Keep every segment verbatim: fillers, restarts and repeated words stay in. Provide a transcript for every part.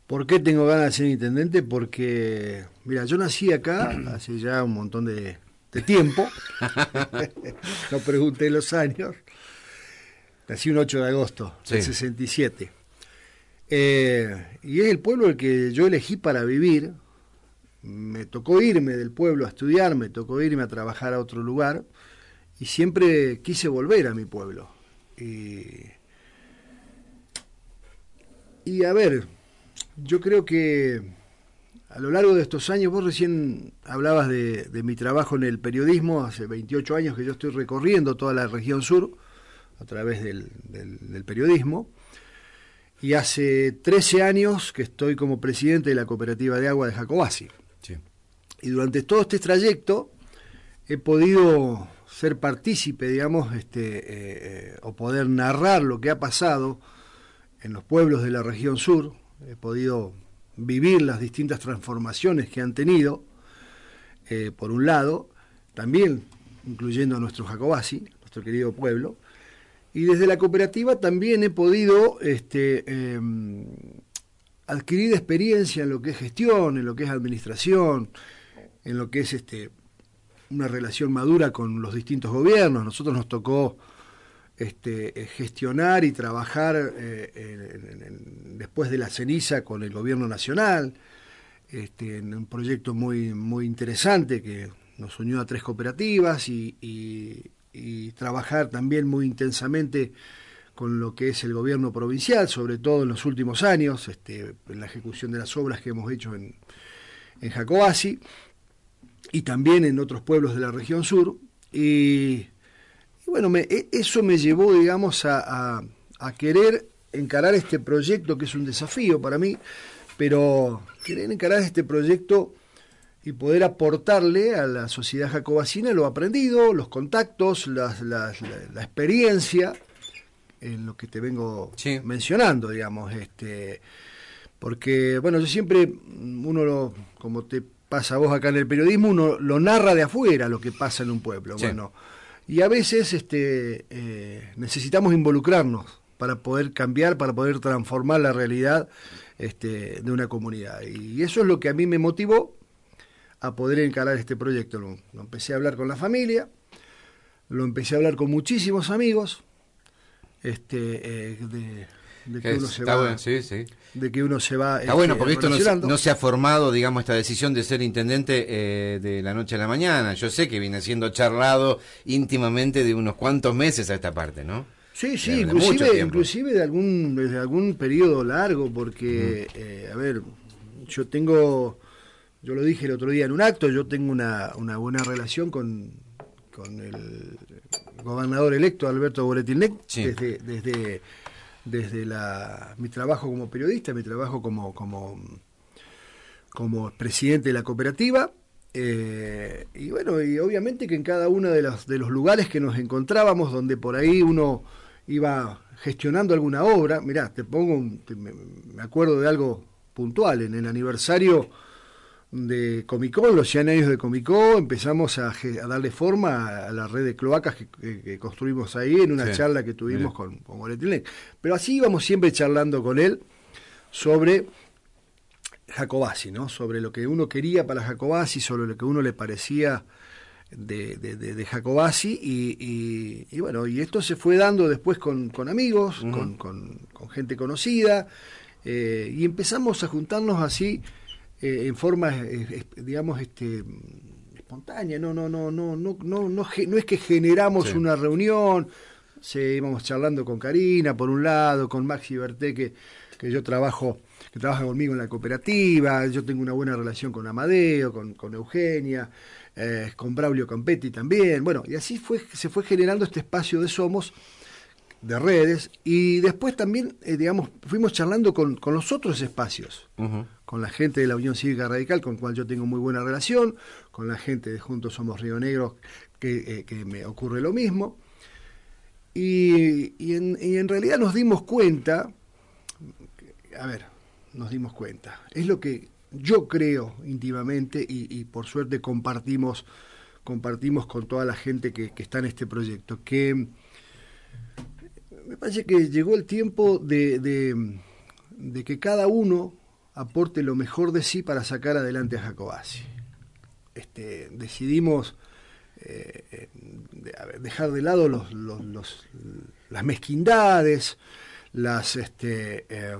¿Por qué tengo ganas de ser intendente? Porque, mira, yo nací acá hace ya un montón de, de tiempo. No pregunté los años. Nací un ocho de agosto del Sí. sesenta y siete. Eh, y es el pueblo el que yo elegí para vivir. Me tocó irme del pueblo a estudiar, me tocó irme a trabajar a otro lugar. Y siempre quise volver a mi pueblo. Y, y a ver, yo creo que a lo largo de estos años, vos recién hablabas de, de mi trabajo en el periodismo, hace veintiocho años que yo estoy recorriendo toda la región sur a través del, del, del periodismo, y hace trece años que estoy como presidente de la cooperativa de agua de Jacobasi. Sí. Y durante todo este trayecto he podido ser partícipe, digamos, este, eh, o poder narrar lo que ha pasado en los pueblos de la región sur. He podido vivir las distintas transformaciones que han tenido, eh, por un lado, también incluyendo a nuestro Jacobasi, nuestro querido pueblo, y desde la cooperativa también he podido este, eh, adquirir experiencia en lo que es gestión, en lo que es administración, en lo que es este, una relación madura con los distintos gobiernos. Nosotros nos tocó Este, gestionar y trabajar eh, en, en, después de la ceniza con el gobierno nacional, este, en un proyecto muy, muy interesante que nos unió a tres cooperativas y, y, y trabajar también muy intensamente con lo que es el gobierno provincial, sobre todo en los últimos años, este, en la ejecución de las obras que hemos hecho en, en Jacobasi y también en otros pueblos de la región sur. Y Y bueno, me, eso me llevó, digamos, a, a, a querer encarar este proyecto, que es un desafío para mí, pero querer encarar este proyecto y poder aportarle a la sociedad jacobacina lo aprendido, los contactos, las, las, la, la experiencia, en lo que te vengo sí. mencionando, digamos. este Porque, bueno, yo siempre, uno lo, como te pasa a vos acá en el periodismo, uno lo narra de afuera lo que pasa en un pueblo. Sí. Bueno, y a veces este, eh, necesitamos involucrarnos para poder cambiar, para poder transformar la realidad este, de una comunidad. Y eso es lo que a mí me motivó a poder encarar este proyecto. Lo, lo empecé a hablar con la familia, lo empecé a hablar con muchísimos amigos, este, eh, de, de que Es, uno se está va... bueno, sí, sí. de que uno se va... Está este, bueno, porque esto no, se- no se ha formado, digamos, esta decisión de ser intendente eh, de la noche a la mañana. Yo sé que viene siendo charlado íntimamente de unos cuantos meses a esta parte, ¿no? Sí, sí, De- de mucho inclusive, tiempo. inclusive de algún, desde algún periodo largo, porque, uh-huh. eh, a ver, yo tengo, yo lo dije el otro día en un acto, yo tengo una, una buena relación con, con el gobernador electo Alberto Boretilnec, sí. desde... desde desde la, mi trabajo como periodista, mi trabajo como, como, como presidente de la cooperativa, eh, y bueno, y obviamente que en cada uno de los, de los lugares que nos encontrábamos, donde por ahí uno iba gestionando alguna obra, mirá, te pongo, un, te, me, me acuerdo de algo puntual, en el aniversario de Comicó, los cien años de Comicó, empezamos a, a darle forma a, a la red de cloacas que, que, que construimos ahí en una sí, charla que tuvimos mira. con, con Boretilnec. Pero así íbamos siempre charlando con él sobre Jacobasi, ¿no? Sobre lo que uno quería para Jacobasi, sobre lo que uno le parecía de, de, de, de Jacobasi, y, y, y bueno, y esto se fue dando después con, con amigos, uh-huh. con, con, con gente conocida, eh, y empezamos a juntarnos así, Eh, en forma, eh, digamos, este, espontánea. No, no, no, no, no, no, no, no es que generamos sí. una reunión. Se íbamos charlando con Karina por un lado, con Maxi Berté, que, que yo trabajo, que trabaja conmigo en la cooperativa. Yo tengo una buena relación con Amadeo, con, con Eugenia, eh, con Braulio Campetti también. Bueno, y así fue, se fue generando este espacio de Somos, de redes, y después también, eh, digamos, fuimos charlando con, con los otros espacios, uh-huh. con la gente de la Unión Cívica Radical, con la cual yo tengo muy buena relación, con la gente de Juntos Somos Río Negro, que, eh, que me ocurre lo mismo, y, y, en, y en realidad nos dimos cuenta, a ver, nos dimos cuenta, es lo que yo creo íntimamente, y, y por suerte compartimos, compartimos con toda la gente que, que está en este proyecto, que me parece que llegó el tiempo de, de, de que cada uno aporte lo mejor de sí para sacar adelante a Jacobacci. Este, decidimos eh, de, a ver, dejar de lado los, los, los, las mezquindades, las, este, eh,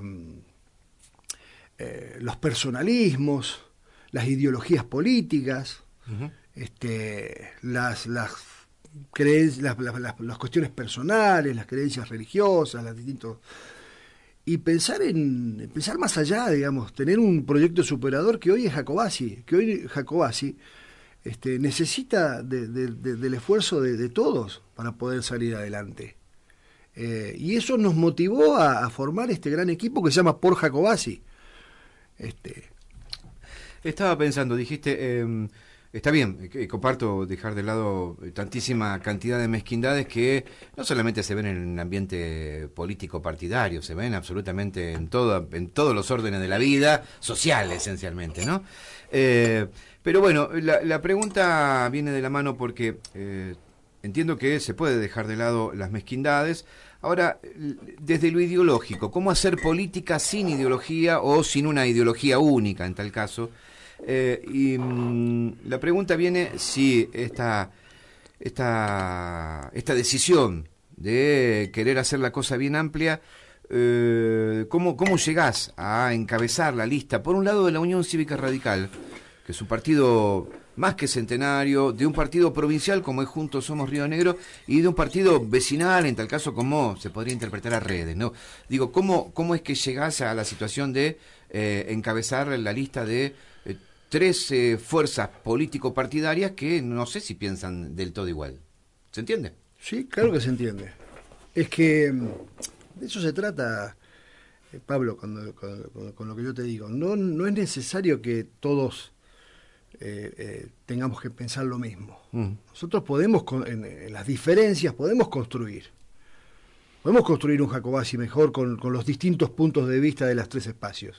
eh, los personalismos, las ideologías políticas, uh-huh. este, las, las, creen, las, las, las, las cuestiones personales, las creencias religiosas, las distintos... Y pensar en pensar más allá, digamos, tener un proyecto superador que hoy es Jacobacci, que hoy Jacobacci este, necesita de, de, de, del esfuerzo de, de todos para poder salir adelante. Eh, y eso nos motivó a, a formar este gran equipo que se llama Por Jacobacci. Este. Estaba pensando, dijiste, eh, está bien, eh, comparto dejar de lado tantísima cantidad de mezquindades que no solamente se ven en el ambiente político partidario, se ven absolutamente en todo, en todos los órdenes de la vida, social esencialmente, ¿no? Eh, pero bueno, la, la pregunta viene de la mano porque eh, entiendo que se puede dejar de lado las mezquindades. Ahora, desde lo ideológico, ¿cómo hacer política sin ideología o sin una ideología única en tal caso? Eh, y mmm, la pregunta viene si esta, esta, esta decisión de querer hacer la cosa bien amplia, eh, ¿cómo, ¿cómo llegás a encabezar la lista? Por un lado de la Unión Cívica Radical, que es un partido más que centenario, de un partido provincial como es Juntos Somos Río Negro, y de un partido vecinal, en tal caso como se podría interpretar a Redes, ¿no? Digo, ¿cómo, cómo es que llegás a la situación de eh, encabezar la lista de eh, tres eh, fuerzas político-partidarias que no sé si piensan del todo igual? ¿Se entiende? Sí, claro que se entiende. Es que de eso se trata, eh, Pablo, con, con, con, con lo que yo te digo. No, no es necesario que todos eh, eh, tengamos que pensar lo mismo. Mm. Nosotros podemos, en, en las diferencias, podemos construir. Podemos construir un Jacobacci mejor con, con los distintos puntos de vista de los tres espacios.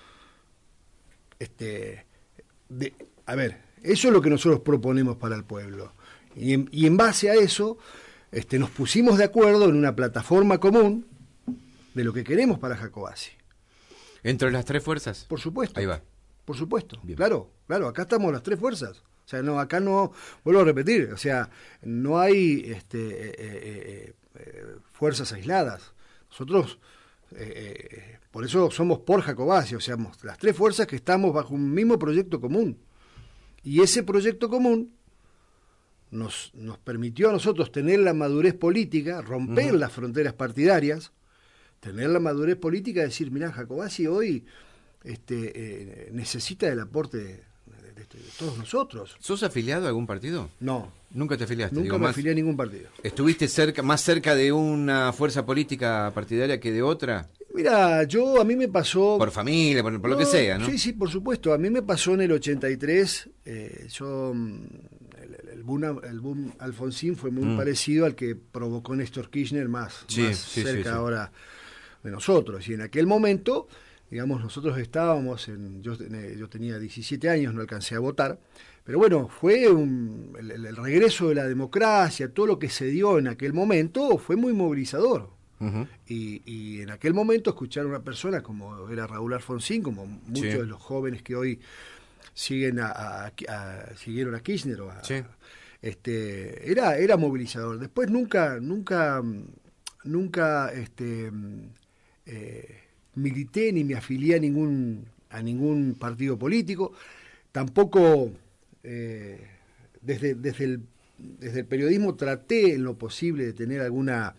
Este, de, a ver, eso es lo que nosotros proponemos para el pueblo. Y en, y en base a eso, este, nos pusimos de acuerdo en una plataforma común de lo que queremos para Jacobacci. ¿Entre las tres fuerzas? Por supuesto. Ahí va. Por supuesto. Bien. Claro, claro, acá estamos las tres fuerzas. O sea, no, acá no, vuelvo a repetir, o sea, no hay este, eh, eh, eh, fuerzas aisladas. Nosotros, eh, eh, por eso somos por Jacobacci, o sea, las tres fuerzas que estamos bajo un mismo proyecto común. Y ese proyecto común nos, nos permitió a nosotros tener la madurez política, romper uh-huh. las fronteras partidarias, tener la madurez política de decir, mirá, Jacobacci hoy este, eh, necesita del aporte de, de, de, de todos nosotros. ¿Sos afiliado a algún partido? No. ¿Nunca te afiliaste? Nunca Digo, me más, afilié a ningún partido. ¿Estuviste cerca, más cerca de una fuerza política partidaria que de otra? Mira, yo, a mí me pasó... Por familia, por, por no, lo que sea, ¿no? Sí, sí, por supuesto. A mí me pasó en el ochenta y tres, eh, yo... El, el, boom, el boom Alfonsín fue muy mm. parecido al que provocó Néstor Kirchner más, sí, más sí, cerca sí, sí. ahora de nosotros. Y en aquel momento, digamos, nosotros estábamos, en, yo, yo tenía diecisiete años, no alcancé a votar, pero bueno, fue un, el, el regreso de la democracia, todo lo que se dio en aquel momento fue muy movilizador. Uh-huh. Y, y en aquel momento escuchar a una persona como era Raúl Alfonsín, como muchos sí. de los jóvenes que hoy siguen a, a, a siguieron a Kirchner, a, sí. este, era, era movilizador. Después nunca, nunca, nunca este, eh, milité ni me afilié a ningún, a ningún partido político. Tampoco eh, desde, desde, el, desde el periodismo traté en lo posible de tener alguna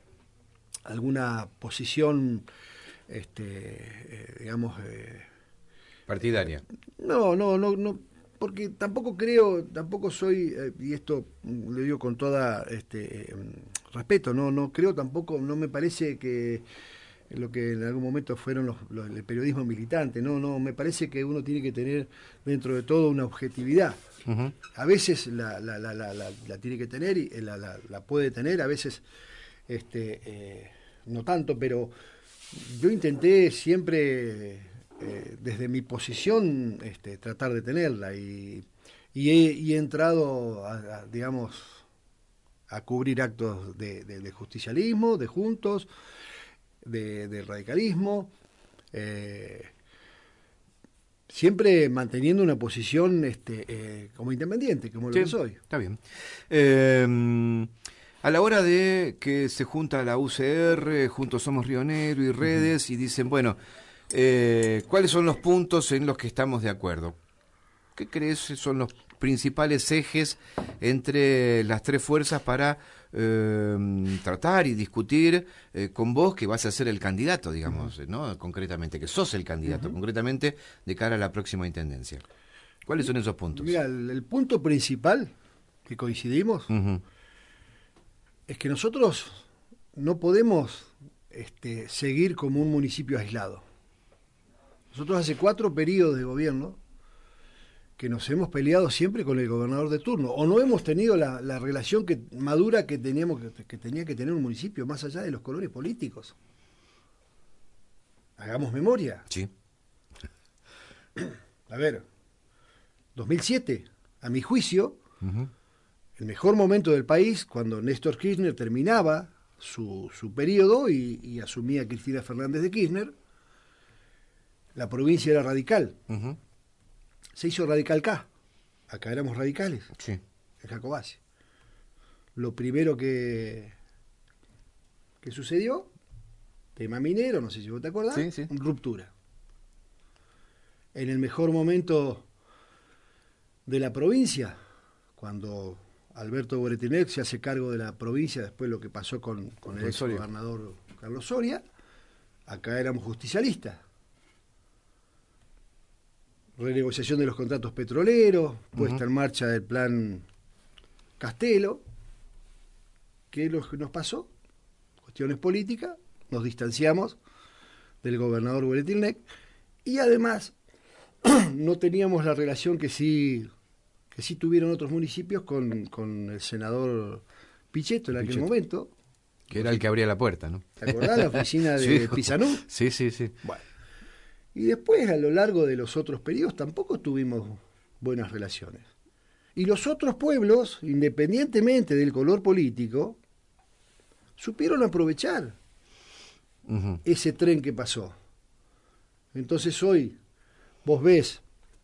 alguna posición este eh, digamos eh, partidaria. No, no, no, no, porque tampoco creo, tampoco soy eh, y esto lo digo con toda este eh, respeto, no no creo tampoco, no me parece que lo que en algún momento fueron los, los, el periodismo militante, no, no, me parece que uno tiene que tener dentro de todo una objetividad. Uh-huh. A veces la, la, la, la, la, la tiene que tener y la, la, la puede tener, a veces este eh, no tanto, pero yo intenté siempre eh, desde mi posición este, tratar de tenerla y, y, he, y he entrado a, a, digamos a cubrir actos de, de, de justicialismo, de juntos, de, de radicalismo, eh, siempre manteniendo una posición este, eh, como independiente, como Sí, lo que soy. está bien. Eh, a la hora de que se junta la U C R, Juntos Somos Río Negro y Redes, uh-huh. y dicen, bueno, eh, ¿cuáles son los puntos en los que estamos de acuerdo? ¿Qué crees son los principales ejes entre las tres fuerzas para eh, tratar y discutir eh, con vos, que vas a ser el candidato, digamos, uh-huh. ¿no? Concretamente, que sos el candidato, uh-huh. concretamente, de cara a la próxima intendencia? ¿Cuáles son esos puntos? Mira, el, el punto principal que coincidimos uh-huh. es que nosotros no podemos este, seguir como un municipio aislado. Nosotros hace cuatro periodos de gobierno que nos hemos peleado siempre con el gobernador de turno, o no hemos tenido la, la relación que, madura que, teníamos, que, que tenía que tener un municipio, más allá de los colores políticos. Hagamos memoria. Sí. A ver, dos mil siete, a mi juicio, uh-huh. el mejor momento del país, cuando Néstor Kirchner terminaba su, su periodo y, y asumía Cristina Fernández de Kirchner, la provincia era radical. Uh-huh. Se hizo Radical K. Acá éramos radicales. Sí. En Jacobacci. Lo primero que, que sucedió, tema minero, no sé si vos te acordás, sí, sí. ruptura. En el mejor momento de la provincia, cuando Alberto Boretinec se hace cargo de la provincia, después lo que pasó con, con el ex gobernador Carlos Soria, acá éramos justicialistas. Renegociación de los contratos petroleros, puesta uh-huh. en marcha del plan Castelo. ¿Qué es lo que nos pasó? Cuestiones políticas, nos distanciamos del gobernador Boretilnec y además no teníamos la relación que sí, que sí tuvieron otros municipios con, con el senador Pichetto en aquel Pichetto. momento. Que era el que abría la puerta, ¿no? ¿Te acordás? La oficina de sí. Pisanú. Sí, sí, sí. Bueno. Y después, a lo largo de los otros periodos, tampoco tuvimos buenas relaciones. Y los otros pueblos, independientemente del color político, supieron aprovechar uh-huh. ese tren que pasó. Entonces hoy vos ves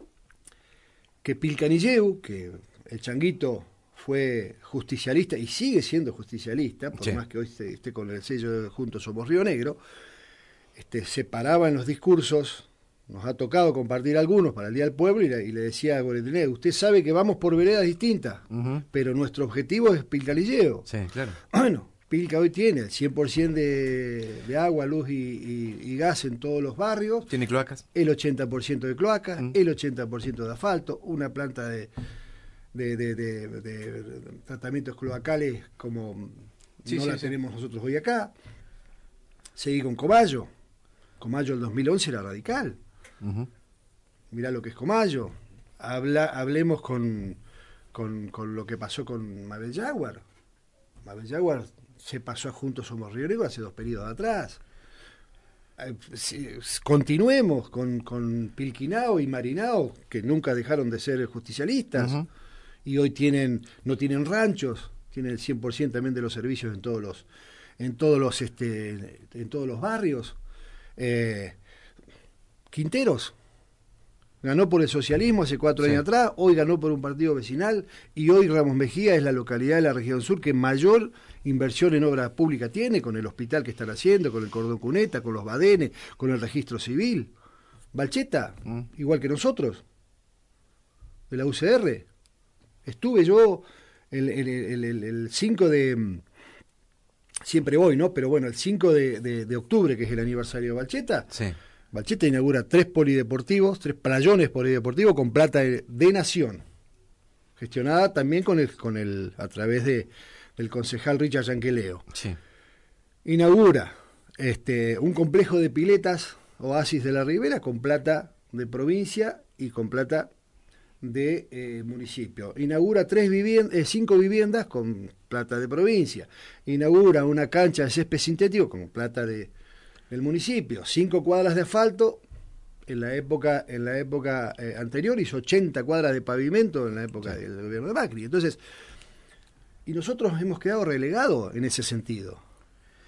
que Pilcanilleu, que el Changuito fue justicialista y sigue siendo justicialista, por sí. más que hoy esté, esté con el sello de Juntos Somos Río Negro, Este, se paraba en los discursos, nos ha tocado compartir algunos para el Día del Pueblo, y, la, y le decía a Boretinec, usted sabe que vamos por veredas distintas, uh-huh. pero nuestro objetivo es Pilcanilleu. Sí, claro. Bueno, Pilca hoy tiene el cien por ciento de, de agua, luz y, y, y gas en todos los barrios. ¿Tiene cloacas? El ochenta por ciento de cloacas, uh-huh. el ochenta por ciento de asfalto, una planta de, de, de, de, de, de, de tratamientos cloacales como sí, no sí, la sí. tenemos nosotros hoy acá. Seguí con Comayo. Comayo el dos mil once era radical. Uh-huh. Mirá lo que es Comayo. Habla, hablemos con, con, con lo que pasó con Mabel Jaguar. Mabel Jaguar se pasó a Juntos Somos Río Negro hace dos periodos atrás. Eh, si, continuemos con, con Pilquinao y Marinao, que nunca dejaron de ser justicialistas, uh-huh. y hoy tienen no tienen ranchos, tienen el cien por ciento también de los servicios en todos los en todos los este en todos los barrios. Eh, Quinteros ganó por el socialismo hace cuatro sí. años atrás, hoy ganó por un partido vecinal, y hoy Ramos Mejía es la localidad de la región sur que mayor inversión en obra pública tiene, con el hospital que están haciendo, con el cordón cuneta, con los badenes, con el registro civil. Balcheta, mm. igual que nosotros, de la U C R. Estuve yo el, el, el, el, el cinco de... Siempre voy, ¿no? Pero bueno, el cinco de, de, de octubre, que es el aniversario de Balcheta, sí. Balcheta inaugura tres polideportivos, tres playones polideportivos con plata de, de Nación, gestionada también con el, con el, a través de, del concejal Richard Yanqueleo. Sí. Inaugura este, un complejo de piletas, Oasis de la Ribera, con plata de provincia y con plata de eh, municipio. Inaugura tres viviendas, eh, cinco viviendas con plata de provincia. Inaugura una cancha de césped sintético con plata de del municipio. Cinco cuadras de asfalto. En la época, en la época eh, anterior hizo ochenta cuadras de pavimento en la época sí. del gobierno de Macri. Entonces, y nosotros hemos quedado relegados en ese sentido.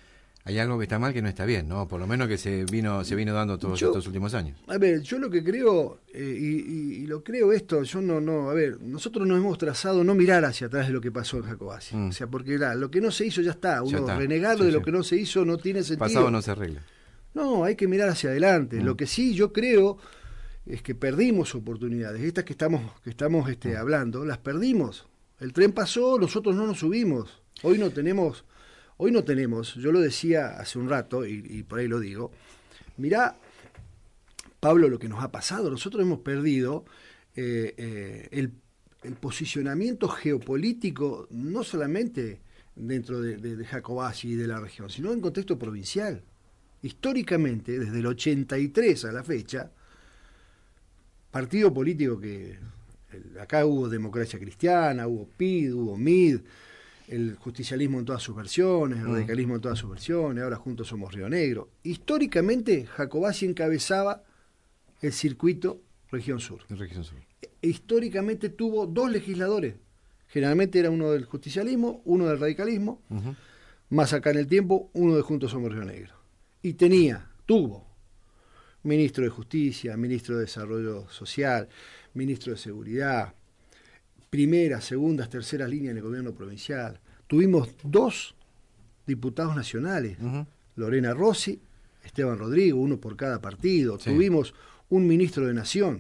hay algo que está mal que no está bien, ¿no? Por lo menos que se vino se vino dando todos yo, estos últimos años. A ver, yo lo que creo, eh, y, y, y lo creo esto, yo no, no, a ver, nosotros nos hemos trazado no mirar hacia atrás de lo que pasó en Jacobacci. Mm. O sea, porque la, lo que no se hizo ya está, uno ya está. Renegarlo sí, de sí. lo que no se hizo no tiene sentido. Pasado no se arregla. No, hay que mirar hacia adelante. Mm. Lo que sí yo creo es que perdimos oportunidades. Estas que estamos, que estamos este, mm. hablando, las perdimos. El tren pasó, nosotros no nos subimos. Hoy no tenemos... Hoy no tenemos, yo lo decía hace un rato, y, y por ahí lo digo, mirá, Pablo, lo que nos ha pasado. Nosotros hemos perdido eh, eh, el, el posicionamiento geopolítico, no solamente dentro de, de, de Jacobacci y de la región, sino en contexto provincial. Históricamente, desde el ochenta y tres a la fecha, partido político que... El, acá hubo democracia cristiana, hubo P I D, hubo M I D, el justicialismo en todas sus versiones, el radicalismo en todas sus versiones, ahora juntos somos Río Negro. Históricamente, Jacobacci encabezaba el circuito Región Sur. Región Sur. Históricamente tuvo dos legisladores. Generalmente era uno del justicialismo, uno del radicalismo, uh-huh. más acá en el tiempo, uno de Juntos Somos Río Negro. Y tenía, tuvo, ministro de Justicia, ministro de Desarrollo Social, ministro de Seguridad, primeras, segundas, terceras líneas en el gobierno provincial. Tuvimos dos diputados nacionales, uh-huh. Lorena Rossi, Esteban Rodrigo, uno por cada partido. Sí. Tuvimos un ministro de Nación.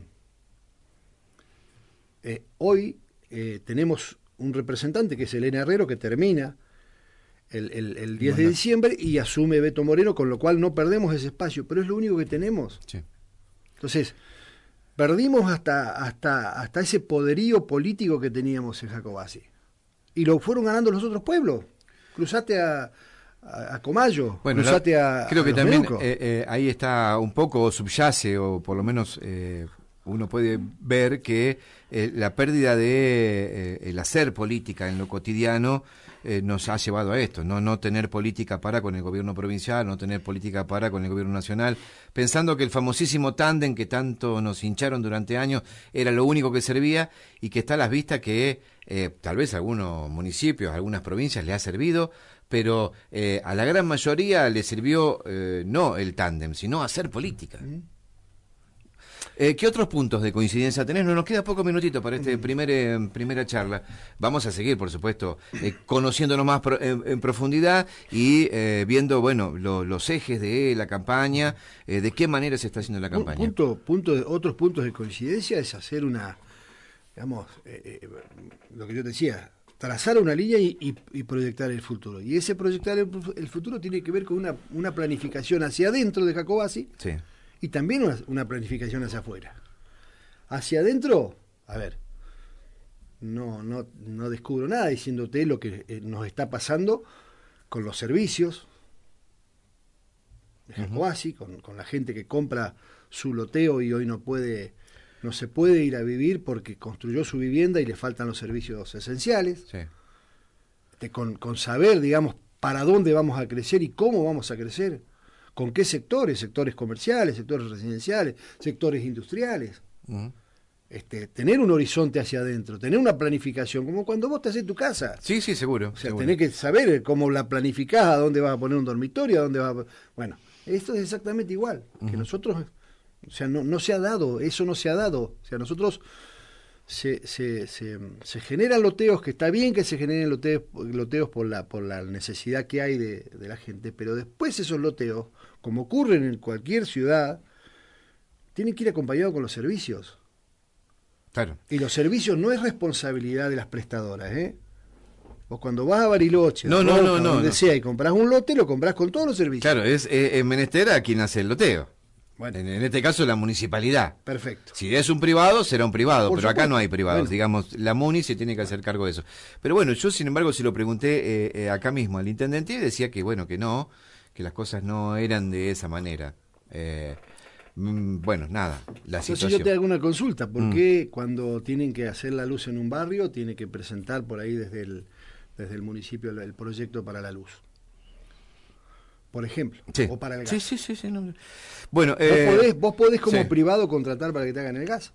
Eh, hoy eh, tenemos un representante que es Elena Herrero, que termina el, el, el diez bueno. de diciembre y asume Beto Moreno, con lo cual no perdemos ese espacio, pero es lo único que tenemos. Sí. Entonces, perdimos hasta, hasta, hasta ese poderío político que teníamos en Jacobacci. Y lo fueron ganando los otros pueblos. Cruzate a, a, a Comayo, bueno, cruzate la, a Creo a que también eh, eh, ahí está un poco, subyace, o por lo menos eh, uno puede ver que eh, la pérdida de eh, el hacer política en lo cotidiano eh, nos ha llevado a esto, ¿no? No tener política para con el gobierno provincial, no tener política para con el gobierno nacional, pensando que el famosísimo tándem que tanto nos hincharon durante años era lo único que servía, y que está a las vistas que eh, tal vez a algunos municipios, a algunas provincias le ha servido, pero eh, a la gran mayoría le sirvió eh, no el tándem, sino hacer política. Eh, ¿Qué otros puntos de coincidencia tenés? No, nos queda pocos minutitos para esta primer, eh, primera charla. Vamos a seguir, por supuesto, eh, conociéndonos más pro, en, en profundidad y eh, viendo, bueno, lo, los ejes de la campaña, eh, de qué manera se está haciendo la campaña. Punto, punto de, otros puntos de coincidencia es hacer una, digamos, eh, eh, lo que yo te decía, trazar una línea y, y, y proyectar el futuro. Y ese proyectar el, el futuro tiene que ver con una, una planificación hacia adentro de Jacobacci. Sí. Y también una, una planificación hacia afuera. Hacia adentro, a ver, no, no, no descubro nada diciéndote lo que eh, nos está pasando con los servicios de Jacobacci, uh-huh. con, con la gente que compra su loteo y hoy no puede, no se puede ir a vivir porque construyó su vivienda y le faltan los servicios esenciales. Sí. De, con, con saber, digamos, para dónde vamos a crecer y cómo vamos a crecer. ¿Con qué sectores? Sectores comerciales, sectores residenciales, sectores industriales. Uh-huh. Este, tener un horizonte hacia adentro, tener una planificación, como cuando vos te haces tu casa. Sí, sí, seguro. O sea, seguro. tenés que saber cómo la planificás, a dónde vas a poner un dormitorio, a dónde vas a... Bueno, esto es exactamente igual. Uh-huh. Que nosotros, o sea, no, no se ha dado, eso no se ha dado. O sea, nosotros... Se, se, se, se generan loteos, que está bien que se generen loteos, loteos por la por la necesidad que hay de, de la gente, pero después esos loteos, como ocurren en cualquier ciudad, tienen que ir acompañados con los servicios. Claro. Y los servicios no es responsabilidad de las prestadoras, ¿eh? Vos cuando vas a Bariloche, no, no, no, no, donde no. sea, y compras un lote, lo compras con todos los servicios. Claro, es, es, es menester a quien hace el loteo. Bueno. En, en este caso la municipalidad. Perfecto. Si es un privado, será un privado, Por pero supuesto. Acá no hay privados. Bueno. Digamos, la MUNI se tiene que hacer cargo de eso. Pero bueno, yo sin embargo se lo pregunté eh, eh, acá mismo al intendente y decía que bueno, que no, que las cosas no eran de esa manera. Eh, mm, bueno, nada, la Entonces situación. yo te hago una consulta. ¿Por mm. qué cuando tienen que hacer la luz en un barrio, tiene que presentar por ahí desde el, desde el municipio el, el proyecto para la luz? Por ejemplo, sí. o para el gas. Sí, sí, sí. sí no. Bueno, eh, ¿Vos, podés, vos podés como sí. privado contratar para que te hagan el gas.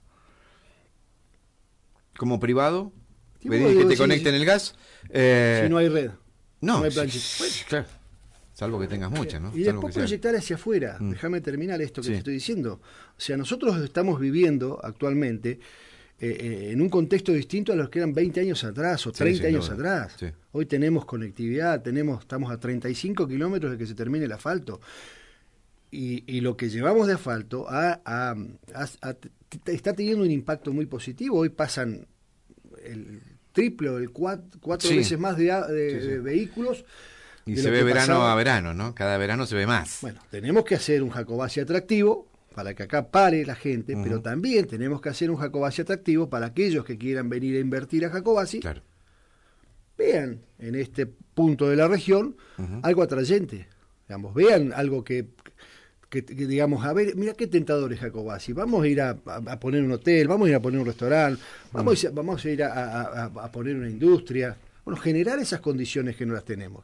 ¿Como privado? Sí, ¿Venir que te sí, conecten sí. el gas? Eh, si no hay red. No, no hay sí, planchita. Sí, claro. Salvo que tengas muchas, ¿no? Y Salvo después que sea- proyectar hacia afuera. Mm. Déjame terminar esto que Sí. te estoy diciendo. O sea, nosotros estamos viviendo actualmente eh, eh, en un contexto distinto a los que eran veinte años atrás o Sí, treinta sin años duda. atrás. Sí. Hoy tenemos conectividad, tenemos, estamos a treinta y cinco kilómetros de que se termine el asfalto. Y, y lo que llevamos de asfalto ha- ha- ha- ha- t- está teniendo un impacto muy positivo. Hoy pasan el triple o el cuatro, cuatro Sí. veces más de, a- de- Sí, sí. de vehículos. Y de se lo ve que verano pasaba. a verano, ¿no? Cada verano se ve más. Bueno, tenemos que hacer un Jacobasi atractivo para que acá pare la gente, Ujú. pero también tenemos que hacer un Jacobasi atractivo para aquellos que quieran venir a invertir a Jacobasi, Claro. vean en este punto de la región Ujú. algo atrayente, digamos, vean algo que, que, que digamos, a ver, mira qué tentador es Jacobasi, vamos a ir a, a- a poner un hotel, vamos a ir a poner un restaurante, vamos, a, vamos a ir a, a- a- a poner una industria, bueno, generar esas condiciones que no las tenemos.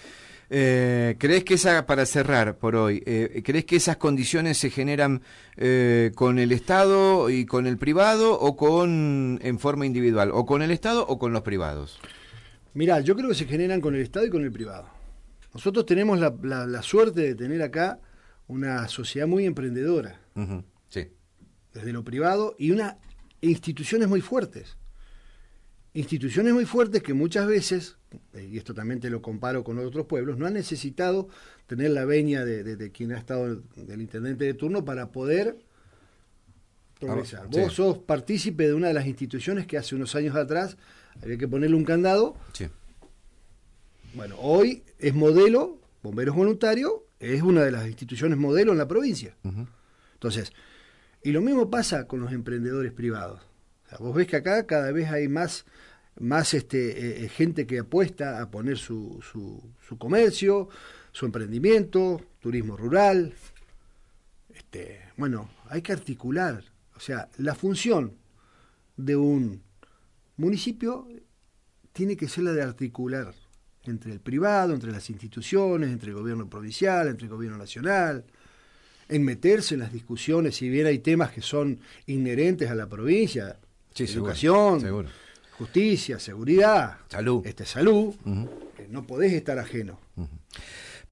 Eh, ¿Crees que esa, para cerrar por hoy, eh, ¿crees que esas condiciones se generan eh, con el Estado y con el privado o con en forma individual? ¿O con el Estado o con los privados? Mirá, yo creo que se generan con el Estado y con el privado. Nosotros tenemos la, la- la suerte de tener acá una sociedad muy emprendedora, Ujú, sí. desde lo privado, y una instituciones muy fuertes. Instituciones muy fuertes que muchas veces, eh, y esto también te lo comparo con otros pueblos, no han necesitado tener la venia de, de- de quien ha estado del intendente de turno para poder progresar. Ah, sí. Vos sos partícipe de una de las instituciones que hace unos años atrás había que ponerle un candado. Sí. Bueno, hoy es modelo, Bomberos Voluntarios, es una de las instituciones modelo en la provincia. Ujú. Entonces, y lo mismo pasa con los emprendedores privados. O sea, vos ves que acá cada vez hay más, más este, eh, gente que apuesta a poner su, su, su comercio, su emprendimiento, turismo rural. Este, bueno, hay que articular. O sea, la función de un municipio tiene que ser la de articular entre el privado, entre las instituciones, entre el gobierno provincial, entre el gobierno nacional, en meterse en las discusiones, si bien hay temas que son inherentes a la provincia, Sí, seguro, educación, seguro. justicia, seguridad, Salud. este, salud, Ujú. eh, no podés estar ajeno. Ujú.